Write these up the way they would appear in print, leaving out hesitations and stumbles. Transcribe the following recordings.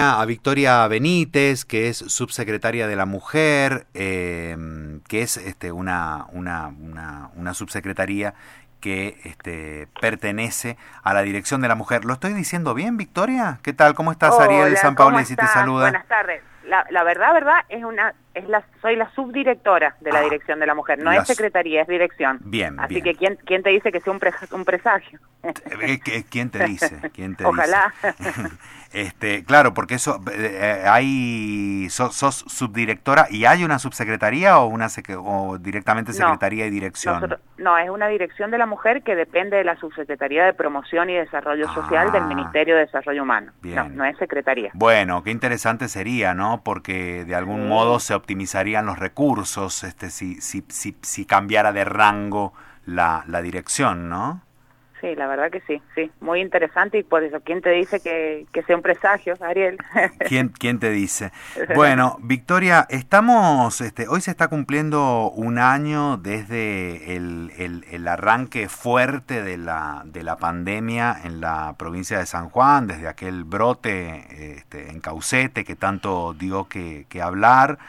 a Victoria Benítez, que es subsecretaria de la Mujer, que es una subsecretaría que pertenece a la Dirección de la Mujer. ¿Lo estoy diciendo bien, Victoria? ¿Qué tal? ¿Cómo estás? Ariel Hola, ¿cómo Sanpaolesi te estás? saluda. Buenas tardes. La verdad, soy la subdirectora de la Dirección de la Mujer. No es secretaría, es dirección. Bien, Así bien. que, ¿quién te dice que sea un presagio? ¿Quién te dice? ¿Quién te Ojalá. dice? Claro, porque eso sos subdirectora y hay una subsecretaría o directamente secretaría y dirección. No, es una Dirección de la Mujer que depende de la Subsecretaría de Promoción y Desarrollo Social del Ministerio de Desarrollo Humano. Bien. No es secretaría. Bueno, qué interesante sería, ¿no? Porque de algún modo se optimizarían los recursos, si cambiara de rango la dirección, ¿no? Sí, la verdad que sí, muy interesante, y por eso, ¿quién te dice que sea un presagio, Ariel? ¿Quién te dice? Bueno, Victoria, hoy se está cumpliendo un año desde el arranque fuerte de la pandemia en la provincia de San Juan, desde aquel brote en Caucete que tanto dio que hablar,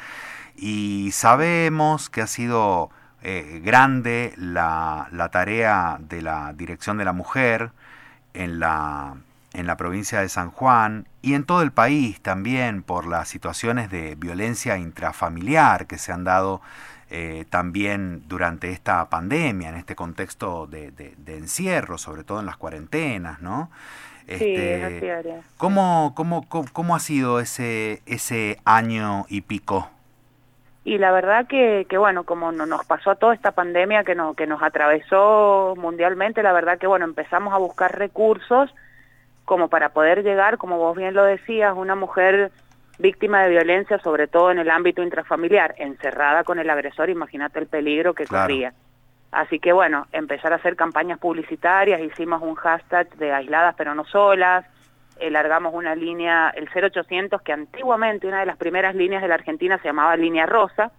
y sabemos que ha sido grande la tarea de la Dirección de la Mujer en la provincia de San Juan y en todo el país también, por las situaciones de violencia intrafamiliar que se han dado también durante esta pandemia, en este contexto de encierro, sobre todo en las cuarentenas, ¿no? Sí, es así, Ariel. ¿Cómo ha sido ese año y pico? Y la verdad que bueno, como nos pasó a toda esta pandemia que nos atravesó mundialmente, la verdad que bueno, empezamos a buscar recursos como para poder llegar, como vos bien lo decías, una mujer víctima de violencia, sobre todo en el ámbito intrafamiliar, encerrada con el agresor, imagínate el peligro que corría. Así que bueno, empezar a hacer campañas publicitarias, hicimos un hashtag de aisladas pero no solas, largamos una línea, el 0800, que antiguamente una de las primeras líneas de la Argentina se llamaba Línea Rosa.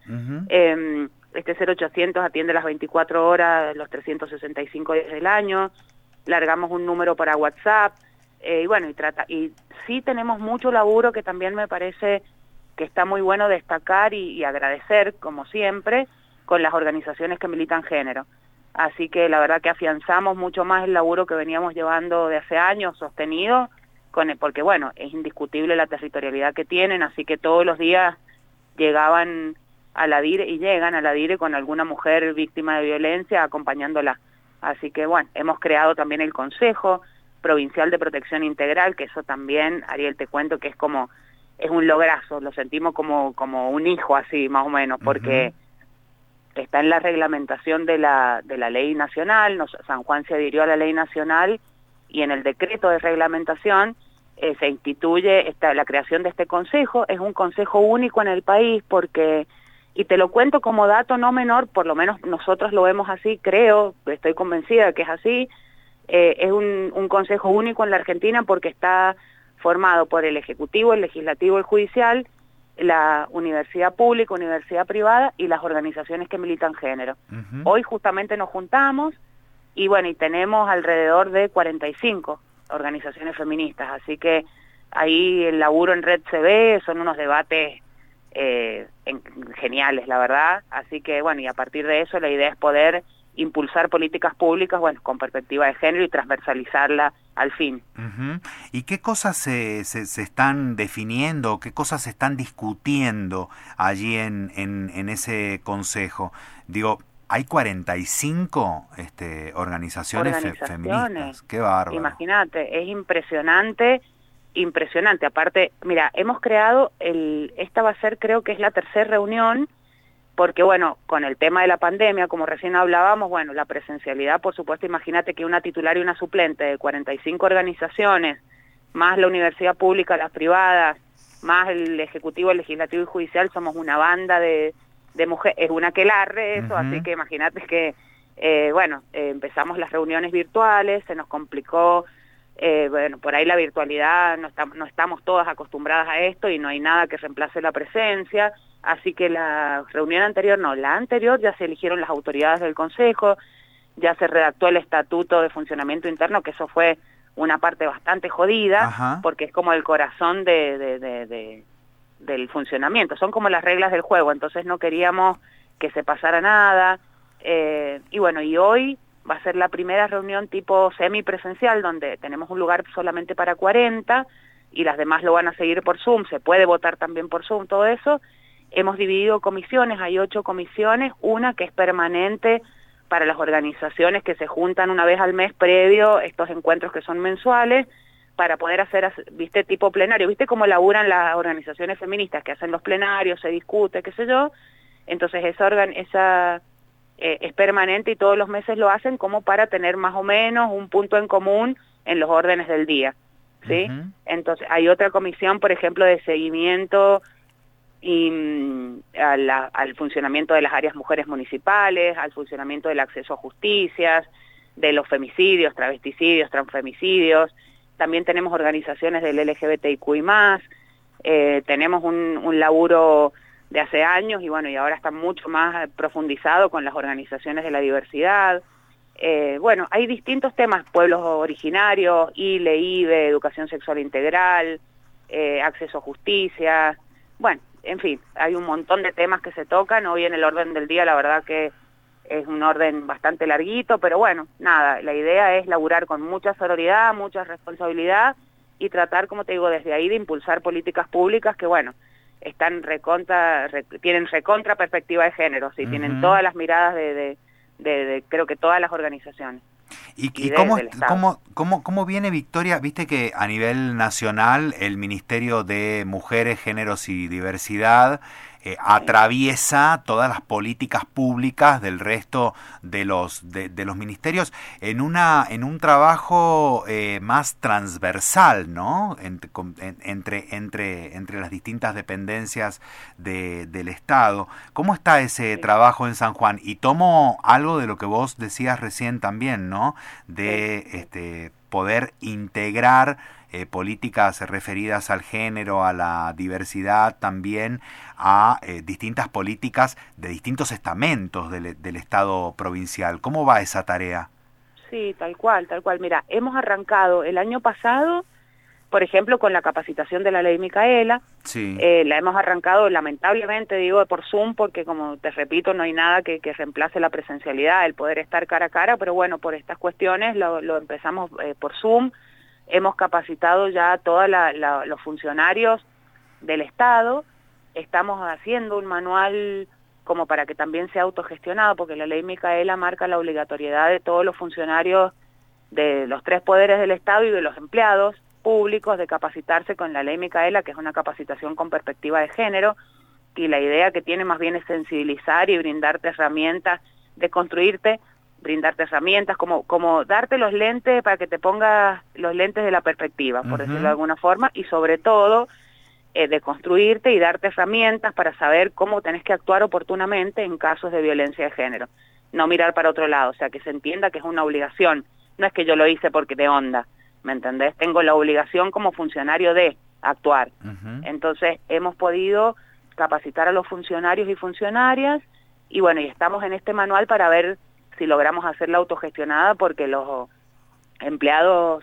Este 0800 atiende las 24 horas, los 365 días del año. Largamos un número para WhatsApp, y bueno, y sí tenemos mucho laburo que también me parece que está muy bueno destacar y agradecer, como siempre, con las organizaciones que militan género. Así que la verdad que afianzamos mucho más el laburo que veníamos llevando de hace años, sostenido, porque bueno, es indiscutible la territorialidad que tienen, así que todos los días llegaban a la DIRE y llegan a la DIRE con alguna mujer víctima de violencia acompañándola. Así que bueno, hemos creado también el Consejo Provincial de Protección Integral, que eso también, Ariel, te cuento que es un lograzo, lo sentimos como un hijo así, más o menos, porque está en la reglamentación de la ley nacional, San Juan se adhirió a la ley nacional, y en el decreto de reglamentación se instituye la creación de este consejo. Es un consejo único en el país porque, y te lo cuento como dato no menor, por lo menos nosotros lo vemos así, creo, estoy convencida de que es así, es un consejo único en la Argentina porque está formado por el Ejecutivo, el Legislativo, el Judicial, la universidad pública, universidad privada y las organizaciones que militan género. Hoy justamente nos juntamos, y bueno, y tenemos alrededor de 45 organizaciones feministas, así que ahí el laburo en Red se ve, son unos debates geniales, la verdad, así que bueno, y a partir de eso la idea es poder impulsar políticas públicas, bueno, con perspectiva de género y transversalizarla al fin. ¿Y qué cosas se están definiendo, qué cosas se están discutiendo allí en ese consejo? Digo, hay 45 organizaciones feministas. Qué bárbaro. Imagínate, es impresionante. Aparte, mira, hemos creado, esta va a ser, creo que es la tercera reunión, porque bueno, con el tema de la pandemia, como recién hablábamos, bueno, la presencialidad, por supuesto, imagínate que una titular y una suplente de 45 organizaciones, más la universidad pública, las privadas, más el Ejecutivo, el Legislativo y Judicial, somos una banda de mujeres, es una aquelarre eso, así que imagínate que, empezamos las reuniones virtuales, se nos complicó, bueno, por ahí la virtualidad, no estamos todas acostumbradas a esto y no hay nada que reemplace la presencia, así que la reunión anterior, la anterior ya se eligieron las autoridades del Consejo, ya se redactó el Estatuto de Funcionamiento Interno, que eso fue una parte bastante jodida, Ajá. porque es como el corazón del funcionamiento, son como las reglas del juego, entonces no queríamos que se pasara nada, y bueno, y hoy va a ser la primera reunión tipo semipresencial, donde tenemos un lugar solamente para 40, y las demás lo van a seguir por Zoom, se puede votar también por Zoom, todo eso. Hemos dividido comisiones, hay 8 comisiones, una que es permanente para las organizaciones que se juntan una vez al mes previo, estos encuentros que son mensuales, para poder hacer, viste, tipo plenario, viste cómo laburan las organizaciones feministas, que hacen los plenarios, se discute, qué sé yo. Entonces esa es permanente y todos los meses lo hacen como para tener más o menos un punto en común en los órdenes del día, ¿sí? Entonces hay otra comisión, por ejemplo, de seguimiento y al funcionamiento de las áreas mujeres municipales, al funcionamiento del acceso a justicias, de los femicidios, travesticidios, transfemicidios. También tenemos organizaciones del LGBTIQI+, tenemos un laburo de hace años y bueno, y ahora está mucho más profundizado con las organizaciones de la diversidad. Bueno, hay distintos temas, pueblos originarios, ILE, IBE, educación sexual integral, acceso a justicia, bueno, en fin, hay un montón de temas que se tocan. Hoy en el orden del día la verdad que es un orden bastante larguito, pero bueno, nada, la idea es laburar con mucha sororidad, mucha responsabilidad y tratar, como te digo, desde ahí de impulsar políticas públicas que, bueno, están tienen recontra perspectiva de género, sí, tienen todas las miradas de creo que todas las organizaciones. ¿Y cómo viene, Victoria? Viste que a nivel nacional el Ministerio de Mujeres, Géneros y Diversidad atraviesa todas las políticas públicas del resto de los ministerios en un trabajo más transversal, ¿no? Entre las distintas dependencias del Estado. ¿Cómo está ese trabajo en San Juan? Y tomo algo de lo que vos decías recién también, ¿no? De poder integrar políticas referidas al género, a la diversidad, también a distintas políticas de distintos estamentos del Estado provincial. ¿Cómo va esa tarea? Sí, tal cual. Mira, hemos arrancado el año pasado, por ejemplo, con la capacitación de la ley Micaela. Sí. La hemos arrancado, lamentablemente, digo, por Zoom, porque como te repito, no hay nada que reemplace la presencialidad, el poder estar cara a cara, pero bueno, por estas cuestiones lo empezamos por Zoom. Hemos capacitado ya a todos los funcionarios del Estado, estamos haciendo un manual como para que también sea autogestionado, porque la ley Micaela marca la obligatoriedad de todos los funcionarios de los 3 poderes del Estado y de los empleados públicos de capacitarse con la ley Micaela, que es una capacitación con perspectiva de género, y la idea que tiene más bien es sensibilizar y brindarte herramientas, brindarte herramientas, como darte los lentes para que te pongas los lentes de la perspectiva, por decirlo de alguna forma, y sobre todo de construirte y darte herramientas para saber cómo tenés que actuar oportunamente en casos de violencia de género. No mirar para otro lado, o sea, que se entienda que es una obligación, no es que yo lo hice porque de onda, ¿me entendés? Tengo la obligación como funcionario de actuar. Entonces, hemos podido capacitar a los funcionarios y funcionarias, y bueno, y estamos en este manual para ver si logramos hacerla autogestionada, porque los empleados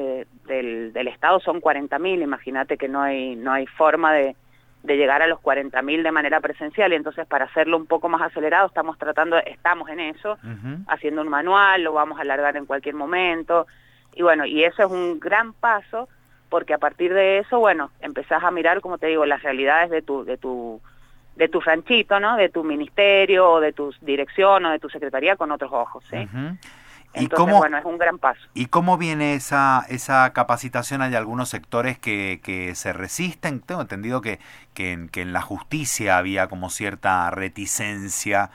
del Estado son 40.000, imagínate que no hay forma de llegar a los 40.000 de manera presencial, y entonces para hacerlo un poco más acelerado estamos en eso, haciendo un manual, lo vamos a alargar en cualquier momento, y bueno, y eso es un gran paso, porque a partir de eso, bueno, empezás a mirar, como te digo, las realidades de tu ranchito, ¿no? De tu ministerio, o de tu dirección, o de tu secretaría con otros ojos, ¿sí? Entonces, bueno, es un gran paso. ¿Y cómo viene esa capacitación? Hay algunos sectores que se resisten. Tengo entendido que en la justicia había como cierta reticencia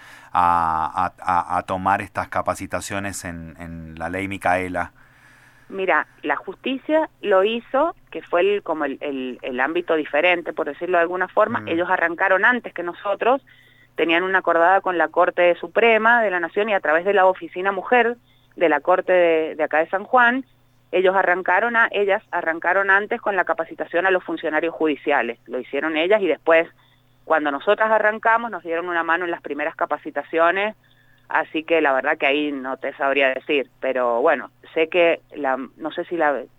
a tomar estas capacitaciones en la ley Micaela. Mira, la justicia lo hizo, que fue como el ámbito diferente, por decirlo de alguna forma. Ellos arrancaron antes que nosotros, tenían una acordada con la Corte Suprema de la Nación, y a través de la Oficina Mujer de la Corte de acá de San Juan, ellas arrancaron antes con la capacitación a los funcionarios judiciales. Lo hicieron ellas, y después, cuando nosotras arrancamos, nos dieron una mano en las primeras capacitaciones. Así que la verdad que ahí no te sabría decir, pero bueno, sé que, no sé si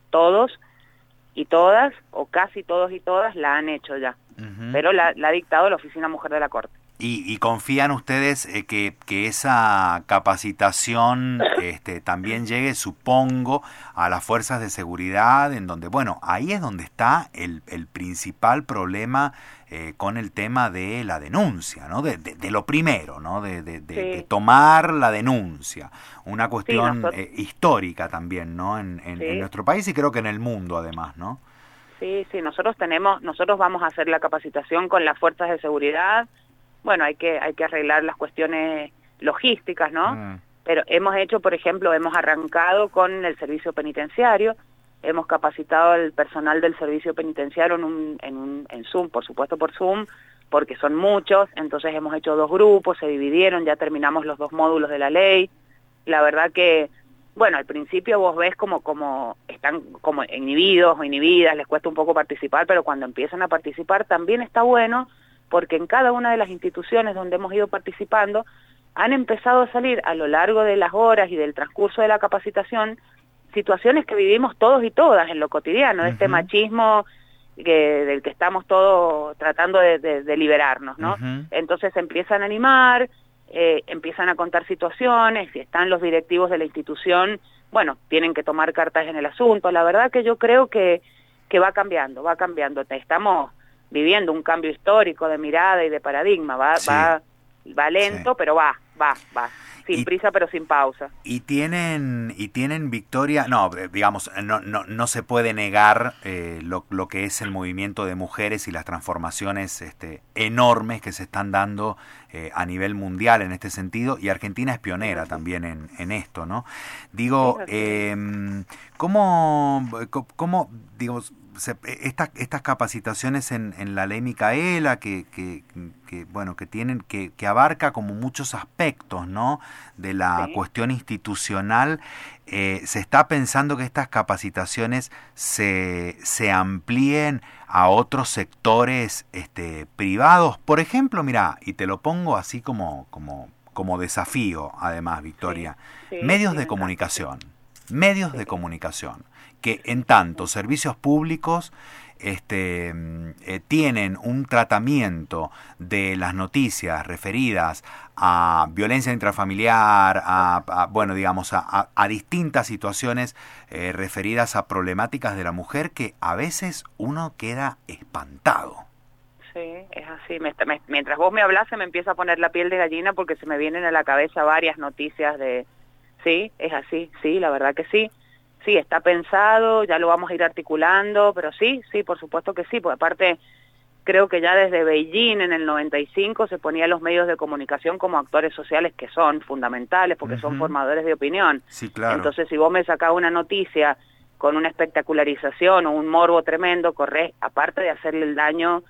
todos y todas, o casi todos y todas, la han hecho ya. Pero la ha dictado la Oficina Mujer de la Corte. ¿Y confían ustedes que esa capacitación también llegue, supongo, a las fuerzas de seguridad, en donde, bueno, ahí es donde está el principal problema con el tema de la denuncia, ¿no? De lo primero, ¿no? De tomar la denuncia. Una cuestión histórica también, ¿no? En nuestro país y creo que en el mundo además, ¿no? Sí, nosotros vamos a hacer la capacitación con las fuerzas de seguridad. Bueno, hay que arreglar las cuestiones logísticas, ¿no? Pero hemos hecho, por ejemplo, hemos arrancado con el servicio penitenciario, hemos capacitado al personal del servicio penitenciario en Zoom, por supuesto por Zoom, porque son muchos, entonces hemos hecho 2 grupos, se dividieron, ya terminamos los 2 módulos de la ley. La verdad que, bueno, al principio vos ves como están como inhibidos o inhibidas, les cuesta un poco participar, pero cuando empiezan a participar también está bueno, porque en cada una de las instituciones donde hemos ido participando han empezado a salir a lo largo de las horas y del transcurso de la capacitación situaciones que vivimos todos y todas en lo cotidiano, este machismo del que estamos todos tratando de liberarnos, ¿no? Entonces se empiezan a animar, empiezan a contar situaciones, si están los directivos de la institución, bueno, tienen que tomar cartas en el asunto. La verdad que yo creo que va cambiando. Estamos viviendo un cambio histórico de mirada y de paradigma, va lento, pero va, sin prisa pero sin pausa. Y tienen Victoria, digamos, no se puede negar lo que es el movimiento de mujeres y las transformaciones enormes que se están dando a nivel mundial en este sentido, y Argentina es pionera también en esto, ¿no? Digo, ¿cómo digamos, estas capacitaciones en la ley Micaela que tienen que abarca como muchos aspectos, ¿no? De la cuestión institucional, se está pensando que estas capacitaciones se amplíen a otros sectores privados, por ejemplo, mira, y te lo pongo así como desafío, además, Victoria, medios de comunicación, que en tanto servicios públicos tienen un tratamiento de las noticias referidas a violencia intrafamiliar, a distintas situaciones referidas a problemáticas de la mujer, que a veces uno queda espantado. Sí, es así. Mientras vos me hablás se me empieza a poner la piel de gallina porque se me vienen a la cabeza varias noticias de... Sí, es así, sí, la verdad que sí. Sí, está pensado, ya lo vamos a ir articulando, pero sí, por supuesto que sí, porque aparte creo que ya desde Beijing en el 95 se ponía a los medios de comunicación como actores sociales que son fundamentales porque son formadores de opinión. Sí, claro. Entonces si vos me sacás una noticia con una espectacularización o un morbo tremendo, corres, aparte de hacerle el daño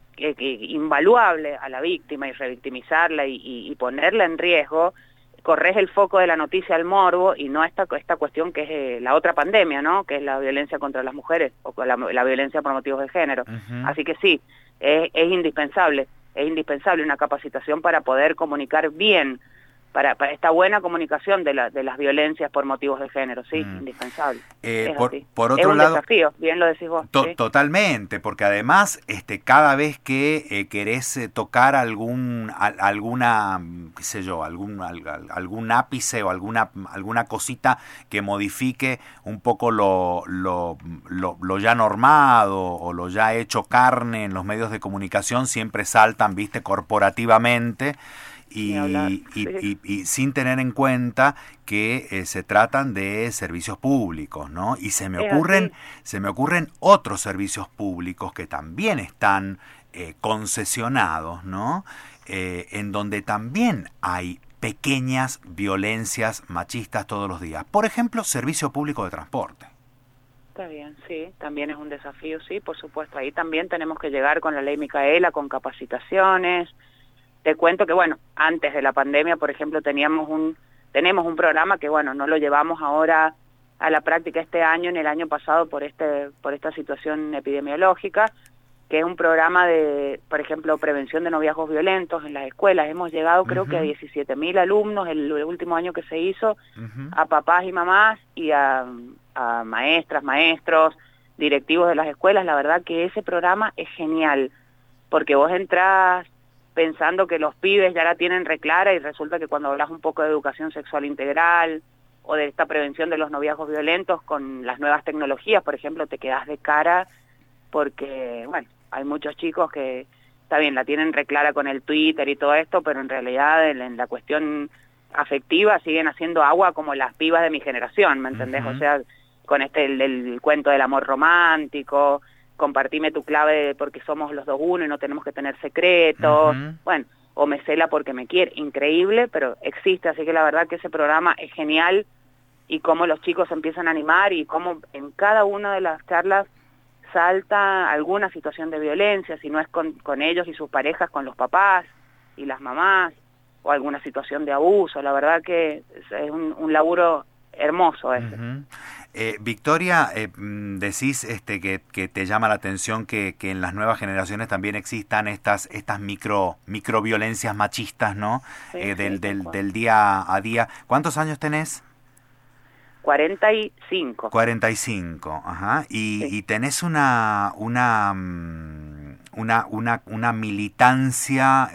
invaluable a la víctima y revictimizarla y ponerla en riesgo, corres el foco de la noticia al morbo y no esta cuestión que es la otra pandemia, ¿no? Que es la violencia contra las mujeres o la violencia por motivos de género. Así que sí, es indispensable una capacitación para poder comunicar bien, para esta buena comunicación de las violencias por motivos de género, sí, indispensable. Por otro es un lado, desafío, bien lo decís vos. ¿Sí? Totalmente, porque además cada vez que querés tocar alguna, qué sé yo, algún ápice o alguna cosita que modifique un poco lo ya normado o lo ya hecho carne en los medios de comunicación, siempre saltan, viste, corporativamente. Y sin tener en cuenta que se tratan de servicios públicos, ¿no? Y se me ocurren otros servicios públicos que también están concesionados, ¿no? En donde también hay pequeñas violencias machistas todos los días. Por ejemplo, servicio público de transporte. Está bien, sí, también es un desafío, sí, por supuesto. Ahí también tenemos que llegar con la ley Micaela, con capacitaciones. Te cuento que, bueno, antes de la pandemia, por ejemplo, tenemos un programa que, bueno, no lo llevamos ahora a la práctica este año, ni el año pasado por esta situación epidemiológica, que es un programa de, por ejemplo, prevención de noviazgos violentos en las escuelas. Hemos llegado, creo que a 17.000 alumnos el último año que se hizo, a papás y mamás y a a maestras, maestros, directivos de las escuelas. La verdad que ese programa es genial, porque vos entrás pensando que los pibes ya la tienen reclara y resulta que cuando hablas un poco de educación sexual integral o de esta prevención de los noviazgos violentos con las nuevas tecnologías, por ejemplo, te quedás de cara porque, bueno, hay muchos chicos que, está bien, la tienen reclara con el Twitter y todo esto, pero en realidad en la cuestión afectiva siguen haciendo agua como las pibas de mi generación, ¿me entendés? O sea, con el cuento del amor romántico, compartime tu clave porque somos los dos uno y no tenemos que tener secretos, bueno, o me cela porque me quiere, increíble, pero existe, así que la verdad que ese programa es genial, y cómo los chicos se empiezan a animar y cómo en cada una de las charlas salta alguna situación de violencia, si no es con ellos y sus parejas, con los papás y las mamás, o alguna situación de abuso. La verdad que es un laburo hermoso ese. Victoria, decís que te llama la atención que en las nuevas generaciones también existan estas microviolencias machistas, ¿no? Sí, del día a día. ¿Cuántos años tenés? 45. 45, ajá. Y tenés una militancia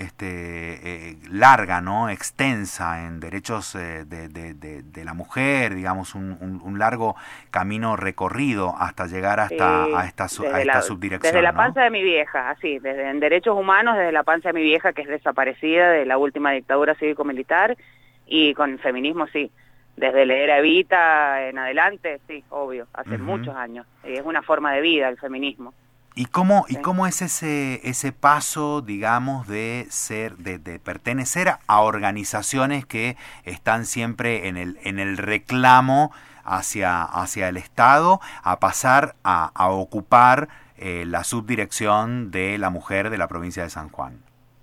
larga, ¿no? Extensa en derechos de la mujer, digamos, un largo camino recorrido hasta llegar a esta subdirección. Desde la ¿no? panza de mi vieja, así, en derechos humanos, desde la panza de mi vieja, que es desaparecida de la última dictadura cívico-militar, y con el feminismo, sí. Desde la era Evita en adelante, sí, obvio, hace muchos años. Es una forma de vida el feminismo. ¿Y cómo es ese paso, digamos, de pertenecer a organizaciones que están siempre en el reclamo hacia el Estado, a pasar a ocupar la subdirección de la mujer de la provincia de San Juan?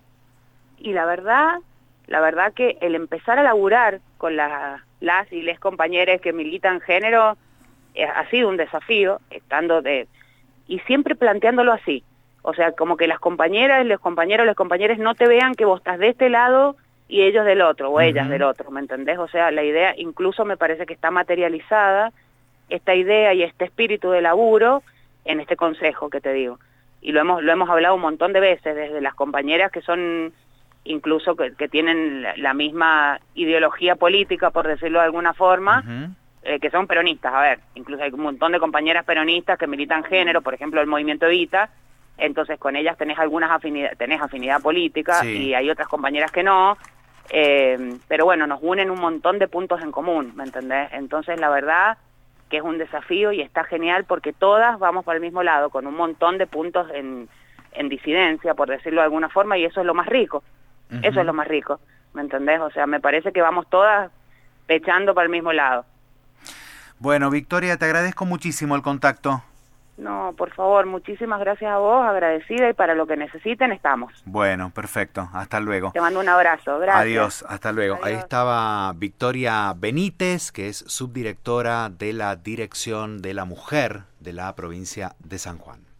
Y la verdad que el empezar a laburar con las y les compañeras que militan género ha sido un desafío, y siempre planteándolo así. O sea, como que las compañeras, los compañeros, las compañeras no te vean que vos estás de este lado y ellos del otro, o ellas del otro, ¿me entendés? O sea, la idea incluso me parece que está materializada, esta idea y este espíritu de laburo, en este consejo que te digo. Y lo hemos hablado un montón de veces, desde las compañeras que son incluso que tienen la misma ideología política, por decirlo de alguna forma, que son peronistas. A ver, incluso hay un montón de compañeras peronistas que militan género, por ejemplo el movimiento Evita, entonces con ellas tenés afinidad política, sí. Y hay otras compañeras que no, pero bueno, nos unen un montón de puntos en común, ¿me entendés? Entonces la verdad que es un desafío y está genial porque todas vamos para el mismo lado, con un montón de puntos en disidencia, por decirlo de alguna forma, y eso es lo más rico. Eso es lo más rico, ¿me entendés? O sea, me parece que vamos todas pechando para el mismo lado. Bueno, Victoria, te agradezco muchísimo el contacto. No, por favor, muchísimas gracias a vos, agradecida, y para lo que necesiten estamos. Bueno, perfecto, hasta luego. Te mando un abrazo, gracias. Adiós, hasta luego. Adiós. Ahí estaba Victoria Benítez, que es subdirectora de la Dirección de la Mujer de la provincia de San Juan.